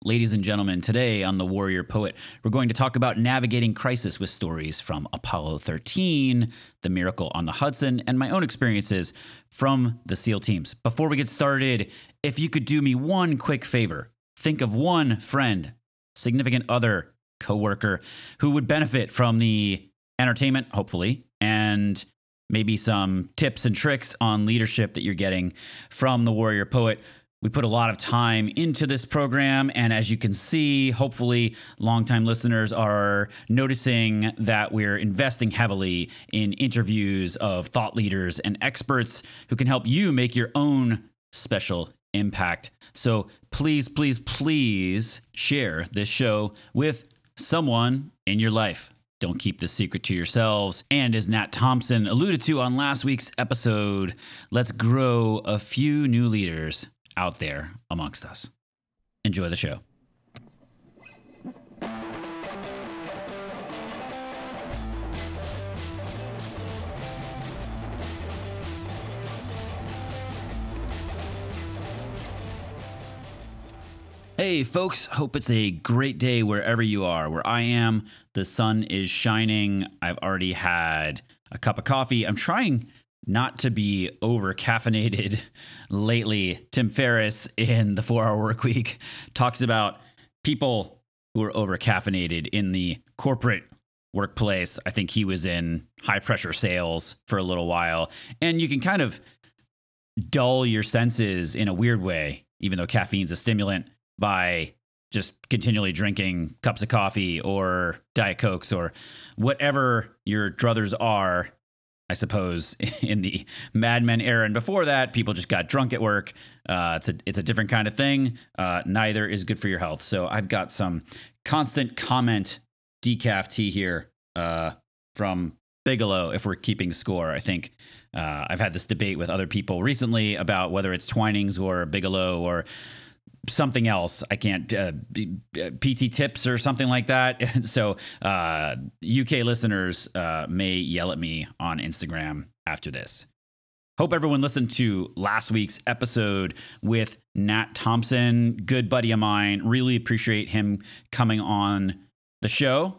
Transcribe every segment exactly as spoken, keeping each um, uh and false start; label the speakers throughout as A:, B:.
A: Ladies and gentlemen, today on The Warrior Poet, we're going to talk about navigating crisis with stories from Apollo thirteen, The Miracle on the Hudson, and my own experiences from the SEAL teams. Before we get started, if you could do me one quick favor, think of one friend, significant other, coworker who would benefit from the entertainment, hopefully, and maybe some tips and tricks on leadership that you're getting from The Warrior Poet. We put a lot of time into this program, and as you can see, hopefully longtime listeners are noticing that we're investing heavily in interviews of thought leaders and experts who can help you make your own special impact. So please, please, please share this show with someone in your life. Don't keep this secret to yourselves. And as Nat Thompson alluded to on last week's episode, let's grow a few new leaders out there amongst us. Enjoy the show. Hey folks, hope it's a great day wherever you are. Where I am, the sun is shining. I've already had a cup of coffee. I'm trying not to be over caffeinated lately. Tim Ferriss in the four hour Work Week talks about people who are over caffeinated in the corporate workplace. I think he was in high pressure sales for a little while, and you can kind of dull your senses in a weird way, even though caffeine's a stimulant, by just continually drinking cups of coffee or Diet Cokes or whatever your druthers are. I suppose in the Mad Men era and before that, people just got drunk at work. Uh, it's a it's a different kind of thing. Uh, neither is good for your health. So I've got some Constant Comment decaf tea here uh, from Bigelow, if we're keeping score. I think uh, I've had this debate with other people recently about whether it's Twinings or Bigelow or something else. I can't, uh, P T Tips or something like that. So uh, U K listeners uh, may yell at me on Instagram after this. Hope everyone listened to last week's episode with Nat Thompson, good buddy of mine. Really appreciate him coming on the show.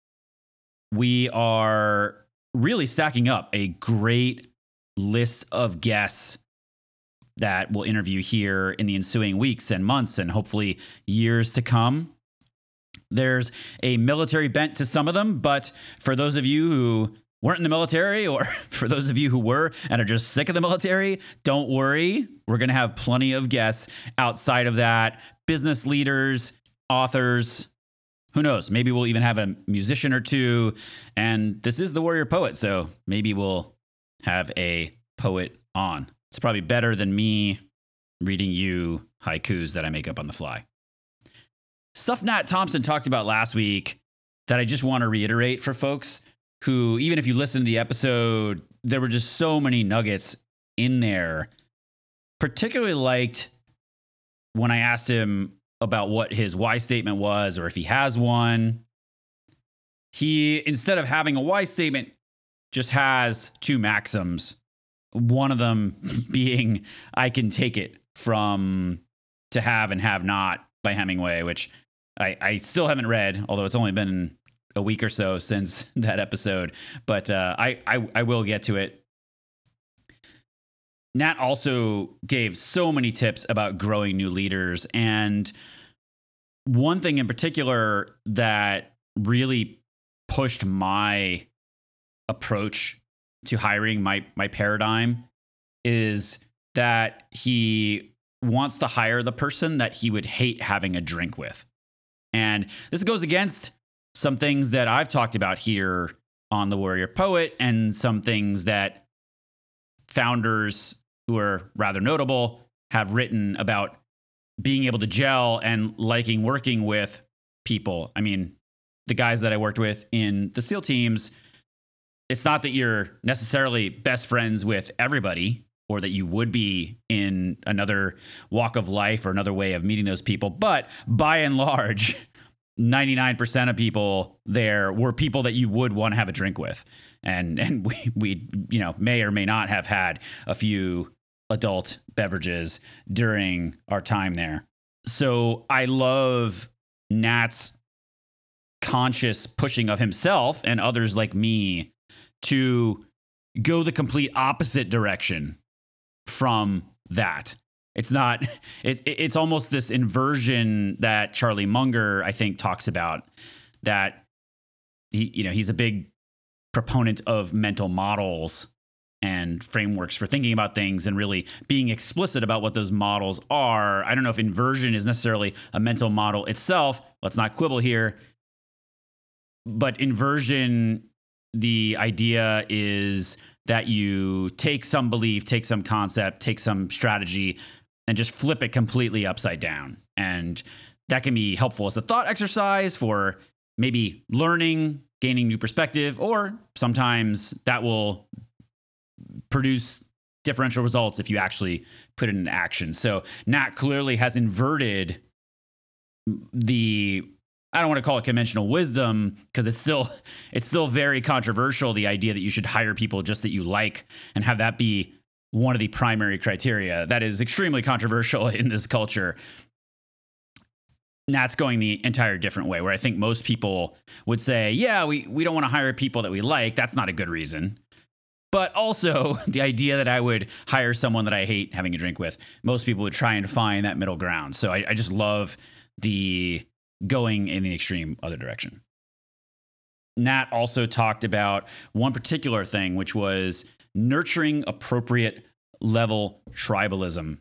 A: We are really stacking up a great list of guests that we'll interview here in the ensuing weeks and months and hopefully years to come. There's a military bent to some of them, but for those of you who weren't in the military, or for those of you who were and are just sick of the military, don't worry. We're going to have plenty of guests outside of that. Business leaders, authors, who knows? Maybe we'll even have a musician or two. And this is The Warrior Poet, so maybe we'll have a poet on. It's probably better than me reading you haikus that I make up on the fly. Stuff Nat Thompson talked about last week that I just want to reiterate for folks who, even if you listen to the episode, there were just so many nuggets in there. Particularly liked when I asked him about what his why statement was, or if he has one. He, instead of having a why statement, just has two maxims. One of them being, I can take it, from To Have and Have Not by Hemingway, which I, I still haven't read, although it's only been a week or so since that episode. But uh, I, I, I will get to it. Nat also gave so many tips about growing new leaders. And one thing in particular that really pushed my approach to hiring, my my paradigm, is that he wants to hire the person that he would hate having a drink with. And this goes against some things that I've talked about here on The Warrior Poet, and some things that founders who are rather notable have written about being able to gel and liking working with people. I mean, the guys that I worked with in the SEAL teams, it's not that you're necessarily best friends with everybody, or that you would be in another walk of life or another way of meeting those people. But by and large, ninety-nine percent of people there were people that you would want to have a drink with. And and we, we, you know, may or may not have had a few adult beverages during our time there. So I love Nat's conscious pushing of himself and others like me to go the complete opposite direction from that. It's not, it, it's almost this inversion that Charlie Munger, I think, talks about, that he, you know, he's a big proponent of mental models and frameworks for thinking about things and really being explicit about what those models are. I don't know if inversion is necessarily a mental model itself. Let's not quibble here. But inversion, the idea is that you take some belief, take some concept, take some strategy, and just flip it completely upside down. And that can be helpful as a thought exercise for maybe learning, gaining new perspective, or sometimes that will produce differential results if you actually put it into action. So Nat clearly has inverted the, I don't want to call it conventional wisdom, because it's still it's still very controversial, the idea that you should hire people just that you like and have that be one of the primary criteria. That is extremely controversial in this culture. Nat's going the entire different way, where I think most people would say, yeah, we, we don't want to hire people that we like. That's not a good reason. But also the idea that I would hire someone that I hate having a drink with, most people would try and find that middle ground. So I, I just love the going in the extreme other direction. Nat also talked about one particular thing, which was nurturing appropriate level tribalism.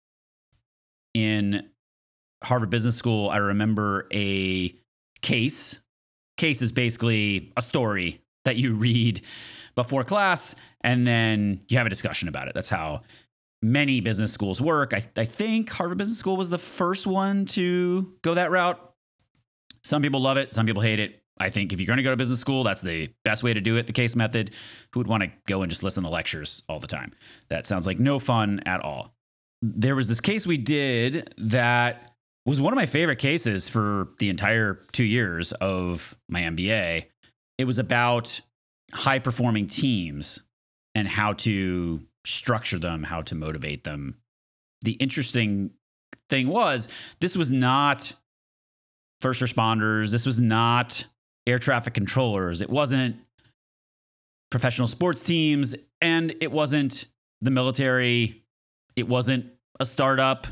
A: In Harvard Business School, I remember a case. Case is basically a story that you read before class, and then you have a discussion about it. That's how many business schools work. I, I think Harvard Business School was the first one to go that route. Some people love it. Some people hate it. I think if you're going to go to business school, that's the best way to do it, the case method. Who would want to go and just listen to lectures all the time? That sounds like no fun at all. There was this case we did that was one of my favorite cases for the entire two years of my M B A. It was about high-performing teams and how to structure them, how to motivate them. The interesting thing was, this was not first responders. This was not air traffic controllers. It wasn't professional sports teams, and it wasn't the military. It wasn't a startup.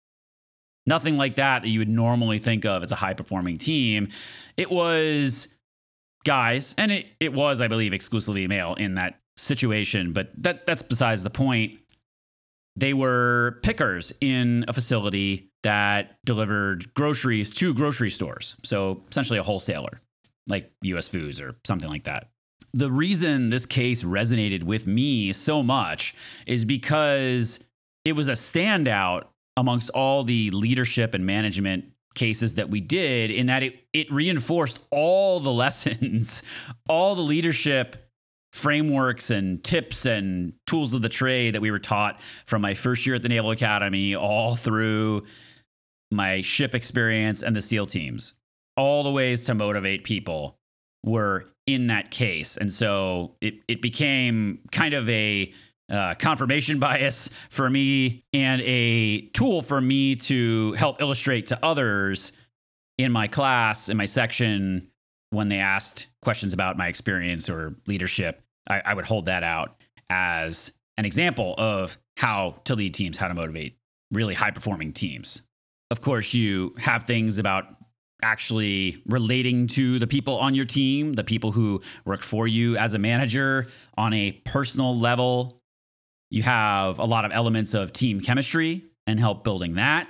A: Nothing like that that you would normally think of as a high-performing team. It was guys, and it, it was, I believe, exclusively male in that situation, but that that's besides the point. They were pickers in a facility that delivered groceries to grocery stores. So essentially a wholesaler, like U S Foods or something like that. The reason this case resonated with me so much is because it was a standout amongst all the leadership and management cases that we did, in that it, it reinforced all the lessons, all the leadership frameworks and tips and tools of the trade that we were taught from my first year at the Naval Academy, all through my ship experience and the SEAL teams. All the ways to motivate people were in that case. And so it, it became kind of a uh, confirmation bias for me and a tool for me to help illustrate to others in my class, in my section, when they asked questions about my experience or leadership. I, I would hold that out as an example of how to lead teams, how to motivate really high-performing teams. Of course, you have things about actually relating to the people on your team, the people who work for you as a manager on a personal level. You have a lot of elements of team chemistry and help building that.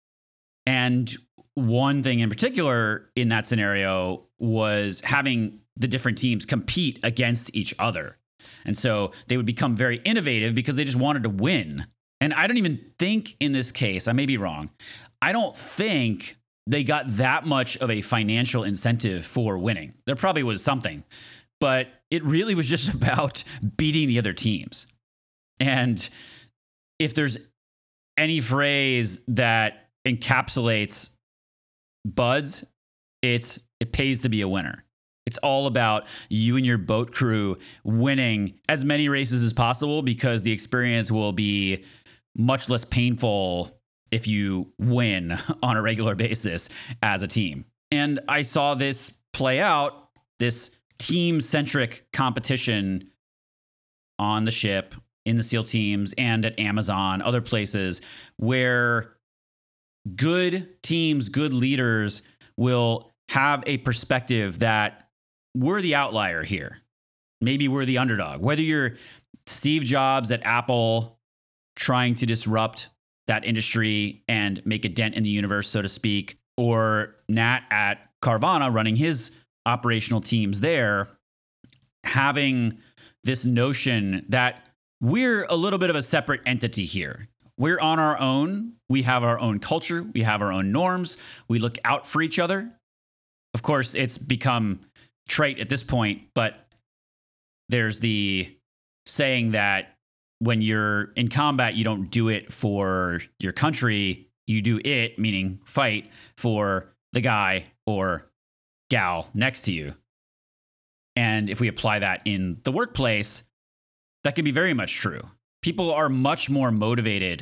A: And one thing in particular in that scenario was having the different teams compete against each other. And so they would become very innovative because they just wanted to win. And I don't even think in this case, I may be wrong, I don't think they got that much of a financial incentive for winning. There probably was something, but it really was just about beating the other teams. And if there's any phrase that encapsulates BUD/S, it's it pays to be a winner. It's all about you and your boat crew winning as many races as possible, because the experience will be much less painful if you win on a regular basis as a team. And I saw this play out, this team-centric competition on the ship, in the SEAL teams, and at Amazon, other places, where good teams, good leaders will have a perspective that we're the outlier here. Maybe we're the underdog. Whether you're Steve Jobs at Apple trying to disrupt that industry and make a dent in the universe, so to speak, or Nat at Carvana running his operational teams there, having this notion that we're a little bit of a separate entity here. We're on our own. We have our own culture. We have our own norms. We look out for each other. Of course, it's become trite at this point, but there's the saying that when you're in combat, you don't do it for your country. You do it, meaning fight, for the guy or gal next to you. And if we apply that in the workplace, that can be very much true. People are much more motivated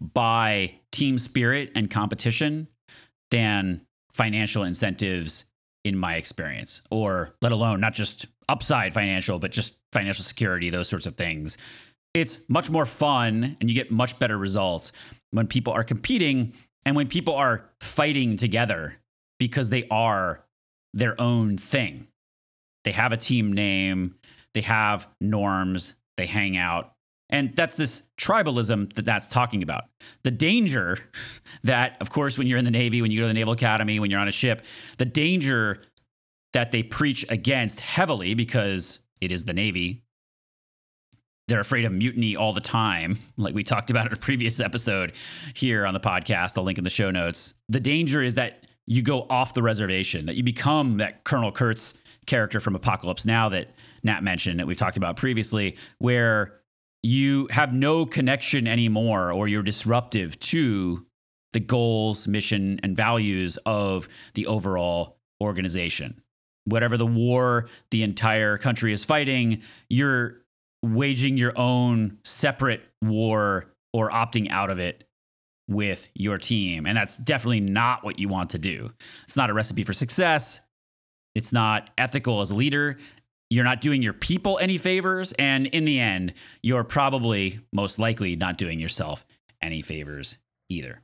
A: by team spirit and competition than financial incentives, in my experience, or let alone not just upside financial, but just financial security, those sorts of things. It's much more fun and you get much better results when people are competing and when people are fighting together because they are their own thing. They have a team name, they have norms, they hang out. And that's this tribalism that that's talking about. The danger that, of course, when you're in the Navy, when you go to the Naval Academy, when you're on a ship, the danger that they preach against heavily, because it is the Navy, they're afraid of mutiny all the time, like we talked about in a previous episode here on the podcast. I'll link in the show notes. The danger is that you go off the reservation, that you become that Colonel Kurtz character from Apocalypse Now that Nat mentioned, that we've talked about previously, where you have no connection anymore, or you're disruptive to the goals, mission, and values of the overall organization. Whatever the war the entire country is fighting, you're waging your own separate war or opting out of it with your team. And that's definitely not what you want to do. It's not a recipe for success. It's not ethical as a leader. You're not doing your people any favors. And in the end, you're probably most likely not doing yourself any favors either.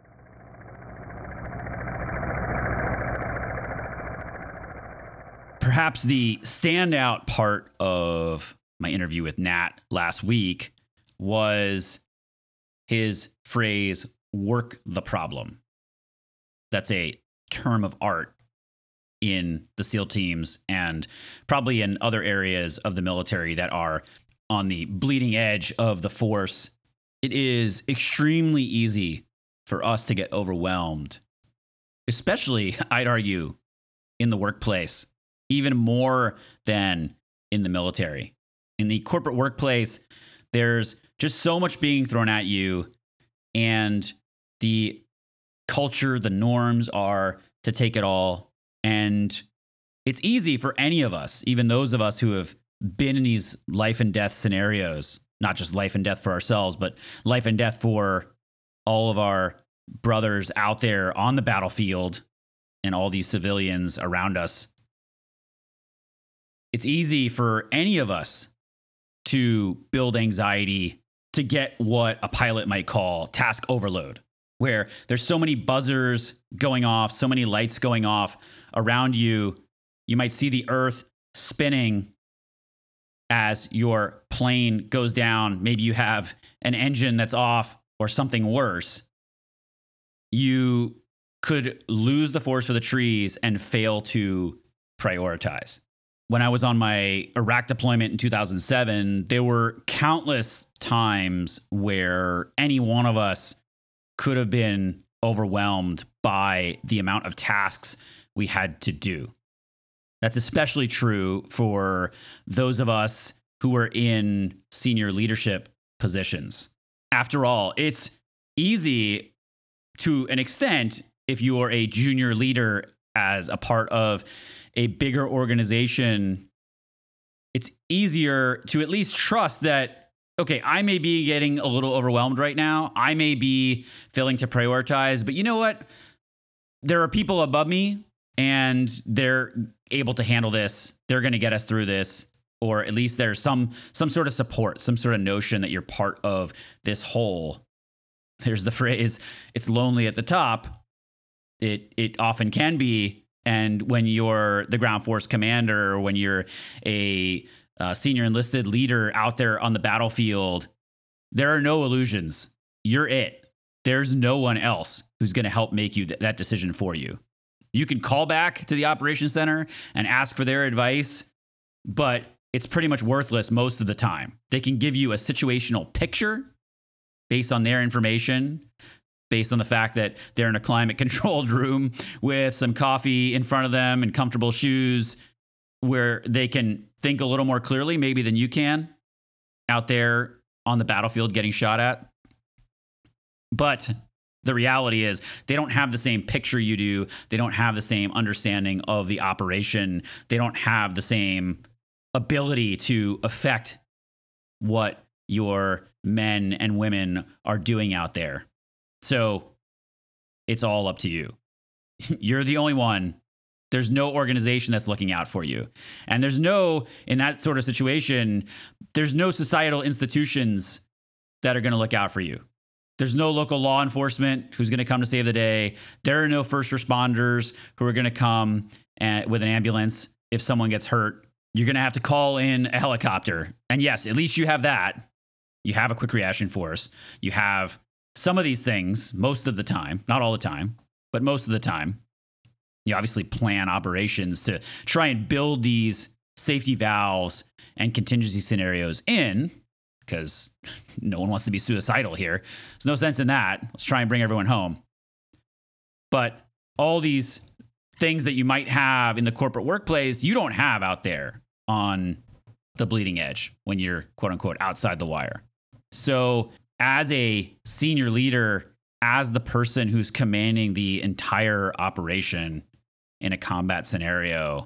A: Perhaps the standout part of my interview with Nat last week was his phrase, work the problem. That's a term of art in the SEAL teams and probably in other areas of the military that are on the bleeding edge of the force. It is extremely easy for us to get overwhelmed, especially, I'd argue, in the workplace, even more than in the military. In the corporate workplace, there's just so much being thrown at you, and the culture, the norms are to take it all. And it's easy for any of us, even those of us who have been in these life and death scenarios, not just life and death for ourselves, but life and death for all of our brothers out there on the battlefield and all these civilians around us. It's easy for any of us to build anxiety, to get what a pilot might call task overload, where there's so many buzzers going off, so many lights going off around you. You might see the earth spinning as your plane goes down. Maybe you have an engine that's off or something worse. You could lose the forest for the trees and fail to prioritize. When I was on my Iraq deployment in two thousand seven, there were countless times where any one of us could have been overwhelmed by the amount of tasks we had to do. That's especially true for those of us who were in senior leadership positions. After all, it's easy to an extent if you are a junior leader as a part of a bigger organization. It's easier to at least trust that, okay, I may be getting a little overwhelmed right now. I may be failing to prioritize, but you know what? There are people above me and they're able to handle this. They're going to get us through this, or at least there's some some sort of support, some sort of notion that you're part of this whole. There's the phrase, it's lonely at the top. It it often can be, and when you're the ground force commander, or when you're a uh, senior enlisted leader out there on the battlefield, there are no illusions. You're it. There's no one else who's going to help make you th- that decision for you. You can call back to the operations center and ask for their advice, but it's pretty much worthless most of the time. They can give you a situational picture based on their information, based on the fact that they're in a climate controlled room with some coffee in front of them and comfortable shoes, where they can think a little more clearly maybe than you can out there on the battlefield getting shot at. But the reality is they don't have the same picture you do. They don't have the same understanding of the operation. They don't have the same ability to affect what your men and women are doing out there. So it's all up to you. You're the only one. There's no organization that's looking out for you. And there's no, in that sort of situation, there's no societal institutions that are going to look out for you. There's no local law enforcement who's going to come to save the day. There are no first responders who are going to come and, with an ambulance if someone gets hurt. You're going to have to call in a helicopter. And yes, at least you have that. You have a quick reaction force. You have some of these things most of the time, not all the time, but most of the time. You obviously plan operations to try and build these safety valves and contingency scenarios in, because no one wants to be suicidal here. There's no sense in that. Let's try and bring everyone home. But all these things that you might have in the corporate workplace, you don't have out there on the bleeding edge when you're, quote unquote, outside the wire. So as a senior leader, as the person who's commanding the entire operation in a combat scenario,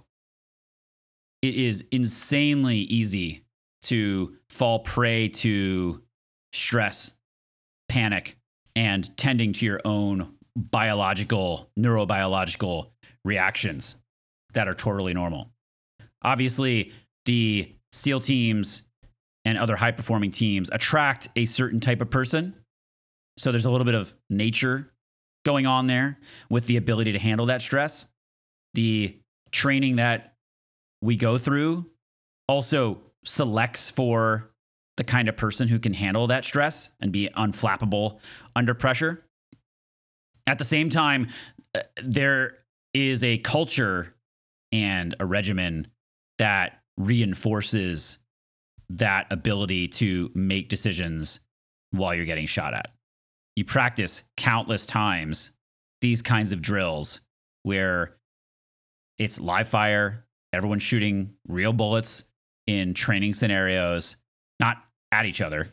A: it is insanely easy to fall prey to stress, panic, and tending to your own biological, neurobiological reactions that are totally normal. Obviously, the SEAL teams and other high-performing teams attract a certain type of person. So there's a little bit of nature going on there with the ability to handle that stress. The training that we go through also selects for the kind of person who can handle that stress and be unflappable under pressure. At the same time, there is a culture and a regimen that reinforces that ability to make decisions while you're getting shot at. You practice countless times these kinds of drills where it's live fire, everyone's shooting real bullets in training scenarios, not at each other.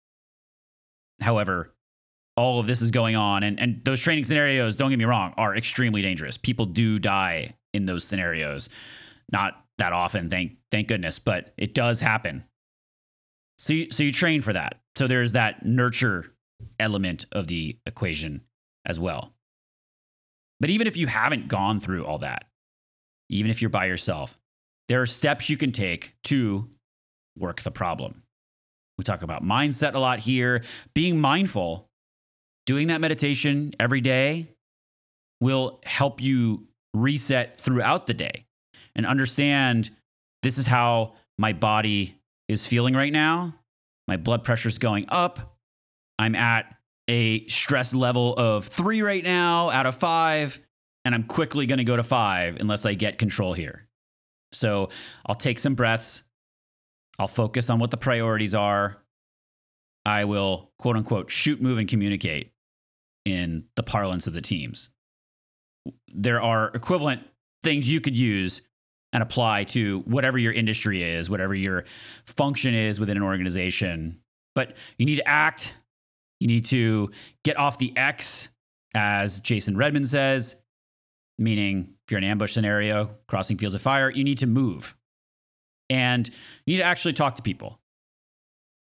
A: However, all of this is going on, and, and those training scenarios, don't get me wrong, are extremely dangerous. People do die in those scenarios. Not that often, thank thank goodness, but it does happen. So you, so you train for that. So there's that nurture element of the equation as well. But even if you haven't gone through all that, even if you're by yourself, there are steps you can take to work the problem. We talk about mindset a lot here. Being mindful, doing that meditation every day will help you reset throughout the day and understand this is how my body is feeling right now. My blood pressure is going up. I'm at a stress level of three right now out of five, and I'm quickly going to go to five unless I get control here. So I'll take some breaths. I'll focus on what the priorities are. I will, quote unquote, shoot, move, and communicate in the parlance of the teams. There are equivalent things you could use and apply to whatever your industry is, whatever your function is within an organization. But you need to act. You need to get off the X, as Jason Redman says, meaning if you're in an ambush scenario, crossing fields of fire, you need to move. And you need to actually talk to people.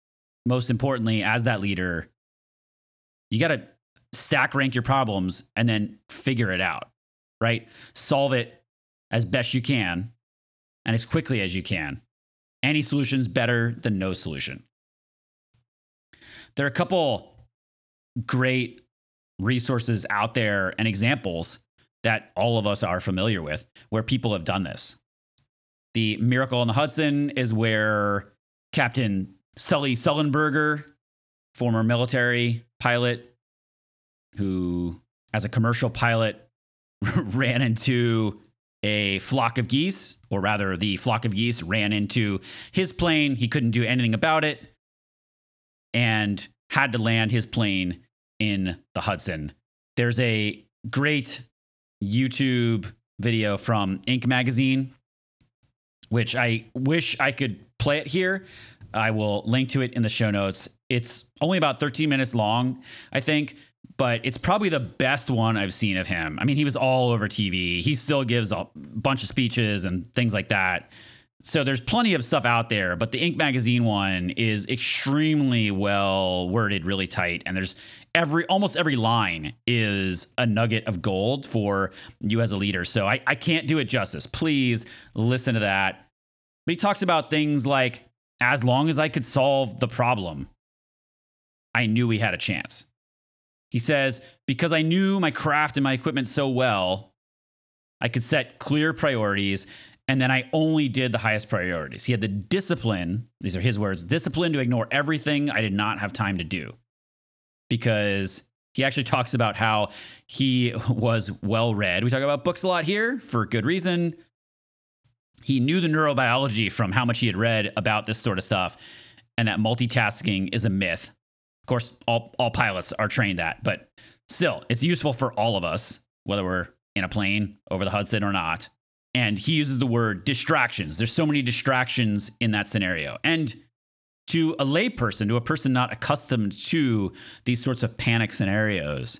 A: most importantly, as that leader, you got to stack rank your problems and then figure it out, right? Solve it as best you can and as quickly as you can. Any solution's better than no solution. There are a couple great resources out there and examples that all of us are familiar with where people have done this. The Miracle on the Hudson is where Captain Sully Sullenberger, former military pilot who, as a commercial pilot, ran into a flock of geese, or rather the flock of geese ran into his plane. He couldn't do anything about it and had to land his plane in the Hudson. There's a great YouTube video from Inc magazine, which I wish I could play it here. I will link to it in the show notes. It's only about thirteen minutes long, I think, but it's probably the best one I've seen of him. I mean, he was all over T V. He still gives a bunch of speeches and things like that. So there's plenty of stuff out there, but the Inc magazine one is extremely well worded, really tight. And there's every, almost every line is a nugget of gold for you as a leader. So I, I can't do it justice. Please listen to that. But he talks about things like, as long as I could solve the problem, I knew we had a chance. He says, because I knew my craft and my equipment so well, I could set clear priorities, and then I only did the highest priorities. He had the discipline, these are his words, discipline to ignore everything I did not have time to do. Because he actually talks about how he was well-read. We talk about books a lot here for good reason. He knew the neurobiology from how much he had read about this sort of stuff, and that multitasking is a myth. Of course, all, all pilots are trained that, but still, it's useful for all of us, whether we're in a plane over the Hudson or not. And he uses the word distractions. There's so many distractions in that scenario. And to a layperson, to a person not accustomed to these sorts of panic scenarios,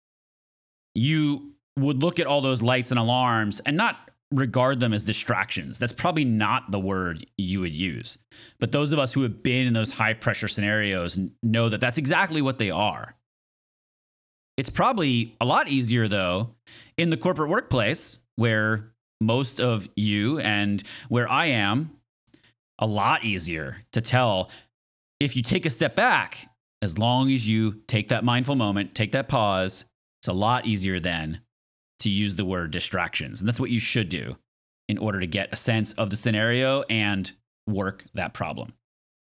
A: you would look at all those lights and alarms and not regard them as distractions. That's probably not the word you would use. But those of us who have been in those high pressure scenarios know that that's exactly what they are. It's probably a lot easier, though, in the corporate workplace where most of you and where I am, a lot easier to tell if you take a step back, as long as you take that mindful moment, take that pause, it's a lot easier then to use the word distractions. And that's what you should do in order to get a sense of the scenario and work that problem.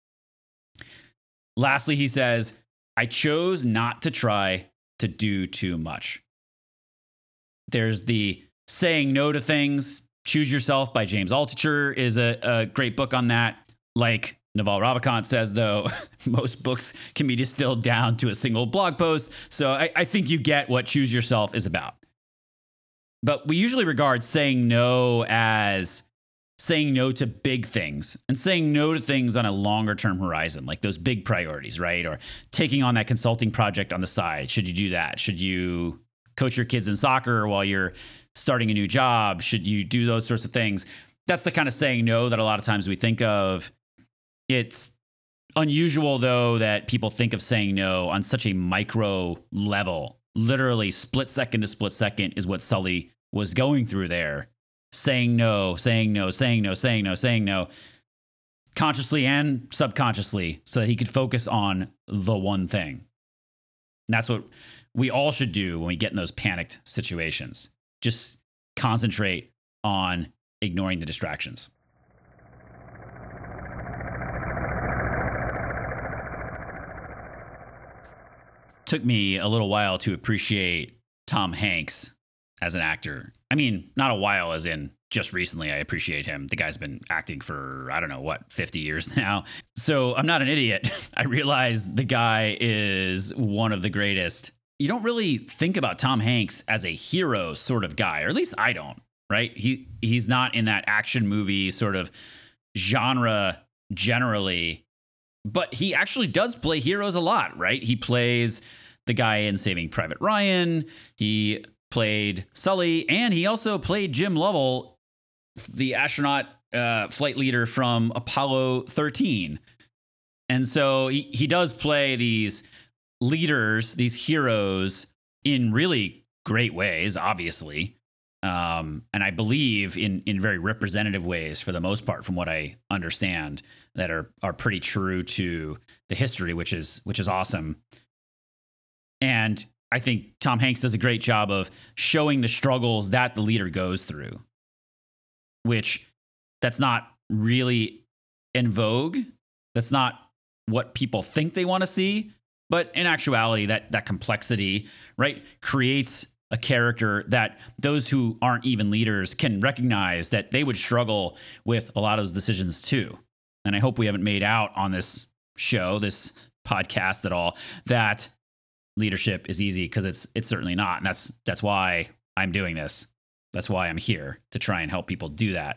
A: Lastly, he says, I chose not to try to do too much. There's the Saying No to Things, Choose Yourself by James Altucher is a, a great book on that. Like Naval Ravikant says, though, most books can be distilled down to a single blog post. So I, I think you get what Choose Yourself is about. But we usually regard saying no as saying no to big things and saying no to things on a longer term horizon, like those big priorities, right? Or taking on that consulting project on the side. Should you do that? Should you coach your kids in soccer while you're starting a new job? Should you do those sorts of things? That's the kind of saying no that a lot of times we think of. It's unusual, though, that people think of saying no on such a micro level. Literally split second to split second is what Sully was going through there. Saying no, saying no, saying no, saying no, saying no, consciously and subconsciously, so that he could focus on the one thing. And that's what we all should do when we get in those panicked situations. Just concentrate on ignoring the distractions. Took me a little while to appreciate Tom Hanks as an actor. I mean, not a while as in just recently I appreciate him. The guy's been acting for, I don't know, what, fifty years now. So I'm not an idiot. I realize the guy is one of the greatest. You don't really think about Tom Hanks as a hero sort of guy, or at least I don't, right? He he's not in that action movie sort of genre generally, but he actually does play heroes a lot, right? He plays the guy in Saving Private Ryan. He played Sully, and he also played Jim Lovell, the astronaut uh, flight leader from Apollo thirteen. And so he, he does play these leaders, these heroes in really great ways, obviously. Um, and I believe in in very representative ways for the most part, from what I understand, that are are pretty true to the history, which is which is awesome. And I think Tom Hanks does a great job of showing the struggles that the leader goes through, which that's not really in vogue. That's not what people think they want to see. But in actuality, that that complexity, right, creates a character that those who aren't even leaders can recognize that they would struggle with a lot of those decisions too. And I hope we haven't made out on this show, this podcast at all, that leadership is easy, because it's it's certainly not. And that's that's why I'm doing this. That's why I'm here, to try and help people do that.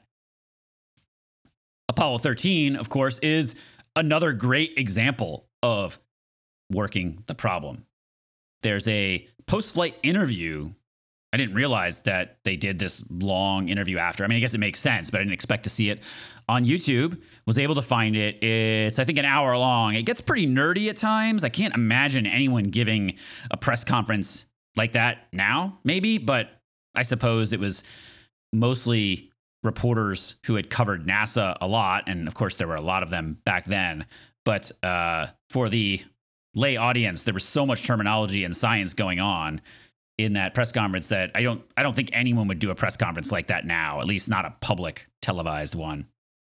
A: Apollo thirteen, of course, is another great example of working the problem. There's a post-flight interview. I didn't realize that they did this long interview after. I mean, I guess it makes sense, but I didn't expect to see it on YouTube. Was able to find it. It's, I think, an hour long. It gets pretty nerdy at times. I can't imagine anyone giving a press conference like that now, maybe, but I suppose it was mostly reporters who had covered NASA a lot. And of course, there were a lot of them back then. But uh, for the lay audience, there was so much terminology and science going on in that press conference that I don't I don't think anyone would do a press conference like that now, at least not a public televised one.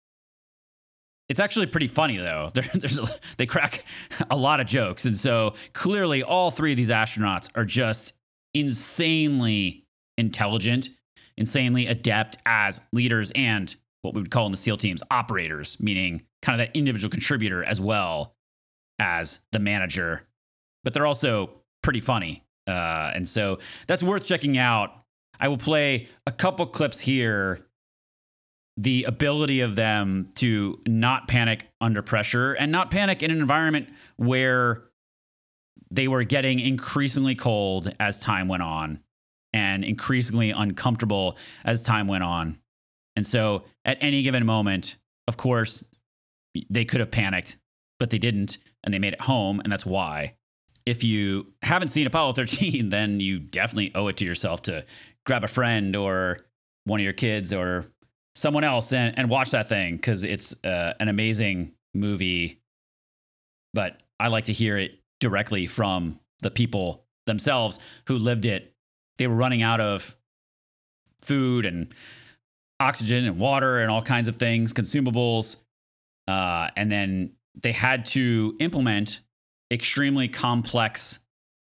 A: It's actually pretty funny, though. There, there's a, they crack a lot of jokes. And so clearly all three of these astronauts are just insanely intelligent, insanely adept as leaders and what we would call in the SEAL teams operators, meaning kind of that individual contributor as well as the manager. But they're also pretty funny. Uh, and so that's worth checking out. I will play a couple clips here. The ability of them to not panic under pressure and not panic in an environment where they were getting increasingly cold as time went on and increasingly uncomfortable as time went on. And so at any given moment, of course, they could have panicked, but they didn't, and they made it home, and that's why. If you haven't seen Apollo thirteen, then you definitely owe it to yourself to grab a friend or one of your kids or someone else and, and watch that thing, because it's uh, an amazing movie. But I like to hear it directly from the people themselves who lived it. They were running out of food and oxygen and water and all kinds of things, consumables. Uh, and then they had to implement extremely complex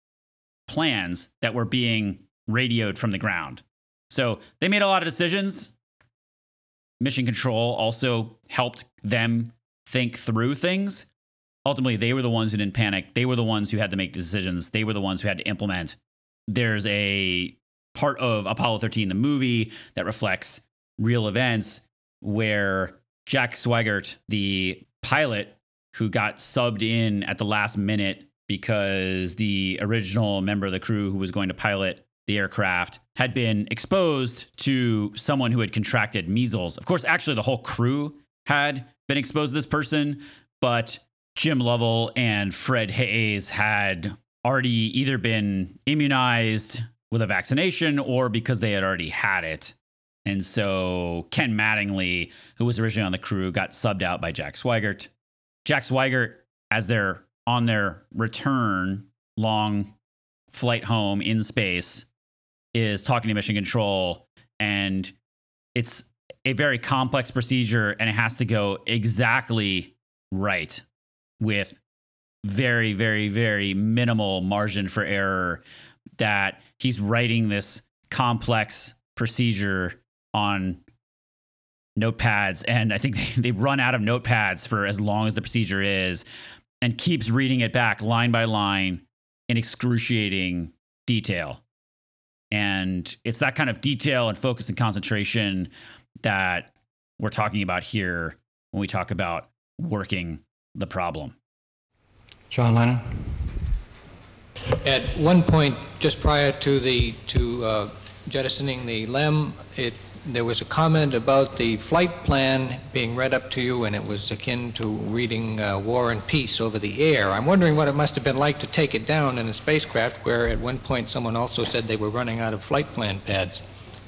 A: plans that were being radioed from the ground. So they made a lot of decisions. Mission Control also helped them think through things. Ultimately, they were the ones who didn't panic. They were the ones who had to make decisions. They were the ones who had to implement. There's a part of Apollo thirteen, the movie, that reflects real events where Jack Swigert, the pilot who got subbed in at the last minute because the original member of the crew who was going to pilot the aircraft had been exposed to someone who had contracted measles. Of course, actually, the whole crew had been exposed to this person, but Jim Lovell and Fred Hayes had already either been immunized with a vaccination or because they had already had it. And so Ken Mattingly, who was originally on the crew, got subbed out by Jack Swigert. Jack Swigert, as they're on their return long flight home in space, is talking to Mission Control, and it's a very complex procedure, and it has to go exactly right with very, very, very minimal margin for error, that he's writing this complex procedure on notepads, and I think they, they run out of notepads for as long as the procedure is, and keeps reading it back line by line in excruciating detail. And it's that kind of detail and focus and concentration that we're talking about here when we talk about working the problem.
B: John Lennon.
C: At one point, just prior to the to uh, jettisoning the Lem, it, there was a comment about the flight plan being read up to you, and it was akin to reading uh, War and Peace over the air. I'm wondering what it must have been like to take it down in a spacecraft where at one point someone also said they were running out of flight plan pads.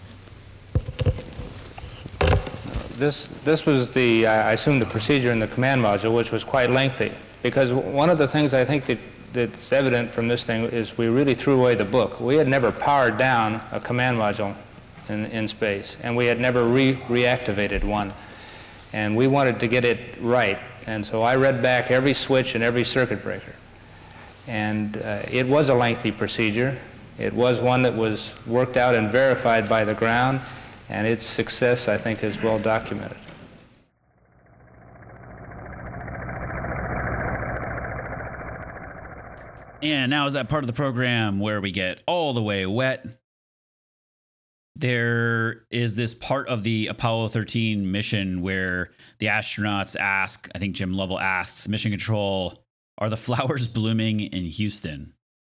D: This, this was the, I assume, the procedure in the command module, which was quite lengthy. Because one of the things I think that, that's evident from this thing is we really threw away the book. We had never powered down a command module in, in space, and we had never re reactivated one. And we wanted to get it right. And so I read back every switch and every circuit breaker. And uh, it was a lengthy procedure. It was one that was worked out and verified by the ground. And its success, I think, is well documented.
A: And now is that part of the program where we get all the way wet. There is this part of the Apollo thirteen mission where the astronauts ask, I think Jim Lovell asks, Mission Control, are the flowers blooming in Houston?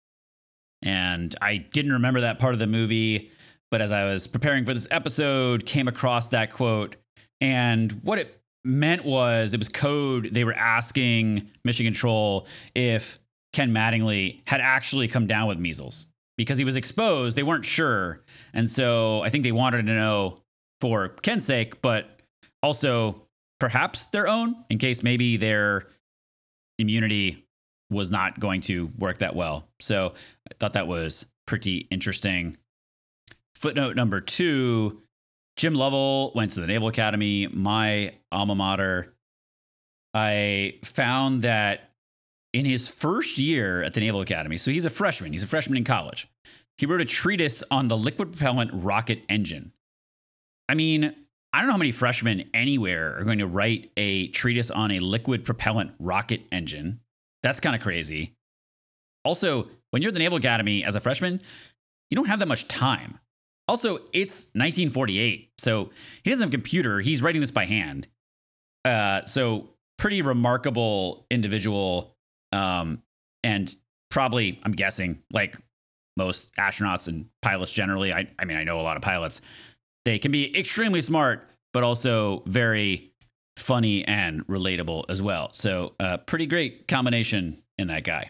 A: And I didn't remember that part of the movie. But as I was preparing for this episode, came across that quote, and what it meant was it was code. They were asking Mission Control if Ken Mattingly had actually come down with measles because he was exposed. They weren't sure. And so I think they wanted to know for Ken's sake, but also perhaps their own in case maybe their immunity was not going to work that well. So I thought that was pretty interesting. Footnote number two, Jim Lovell went to the Naval Academy, my alma mater. I found that in his first year at the Naval Academy, so he's a freshman, he's a freshman in college, he wrote a treatise on the liquid propellant rocket engine. I mean, I don't know how many freshmen anywhere are going to write a treatise on a liquid propellant rocket engine. That's kind of crazy. Also, when you're at the Naval Academy as a freshman, you don't have that much time. Also, it's nineteen forty-eight, so he doesn't have a computer. He's writing this by hand. Uh, so pretty remarkable individual, um, and probably, I'm guessing, like most astronauts and pilots generally, I, I mean, I know a lot of pilots, they can be extremely smart, but also very funny and relatable as well. So uh, pretty great combination in that guy.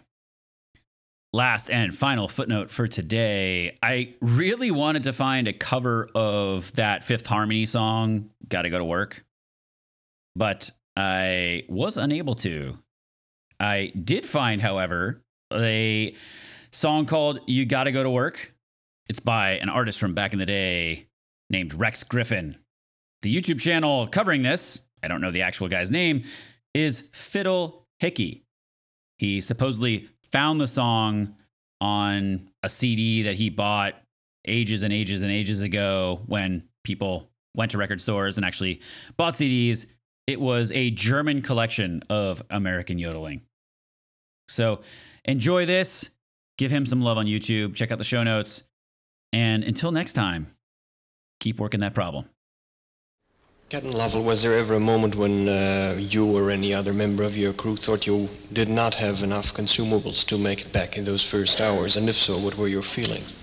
A: Last and final footnote for today. I really wanted to find a cover of that Fifth Harmony song, Gotta Go to Work, but I was unable to. I did find, however, a song called You Gotta Go to Work. It's by an artist from back in the day named Rex Griffin. The YouTube channel covering this, I don't know the actual guy's name, is Fiddle Hickey. He supposedly found the song on a C D that he bought ages and ages and ages ago when people went to record stores and actually bought C Ds. It was a German collection of American yodeling. So enjoy this. Give him some love on YouTube. Check out the show notes. And until next time, keep working that problem.
E: Captain Lovell, was there ever a moment when uh, you or any other member of your crew thought you did not have enough consumables to make it back in those first hours? And if so, what were your feelings?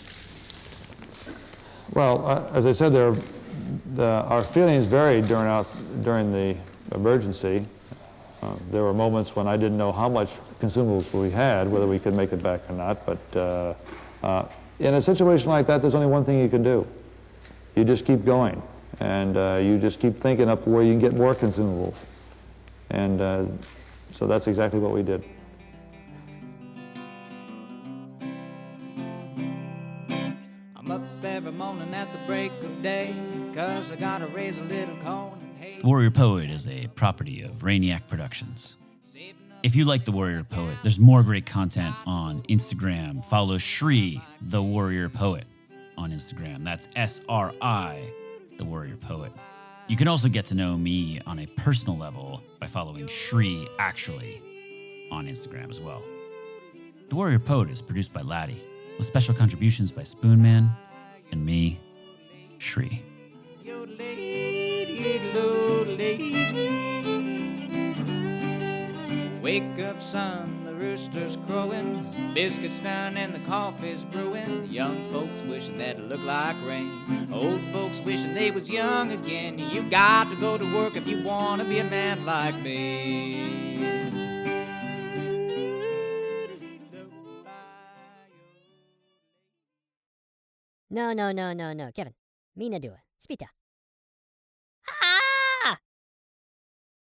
B: Well, uh, as I said, there, the, our feelings varied during, out, during the emergency. Uh, there were moments when I didn't know how much consumables we had, whether we could make it back or not. But uh, uh, in a situation like that, there's only one thing you can do. You just keep going. And uh, you just keep thinking up where you can get more consumables. And uh, so that's exactly what we did.
F: I'm up every morning at the break of day, 'cause I gotta raise a little corn and hay.
A: Warrior Poet is a property of Rainiac Productions. If you like The Warrior Poet, there's more great content on Instagram. Follow Shri, The Warrior Poet, on Instagram. That's S R I, The Warrior Poet. You can also get to know me on a personal level by following Shri Actually on Instagram as well. The Warrior Poet is produced by Laddie, with special contributions by Spoonman and me, Shri.
F: Wake up, son, the roosters crowing, biscuits done and the coffee's brewing. The young folks wishing that it looked like rain, old folks wishing they was young again. You got to go to work if you want to be a man like me.
G: No, no, no, no, no. Kevin, mi na dua. Spita.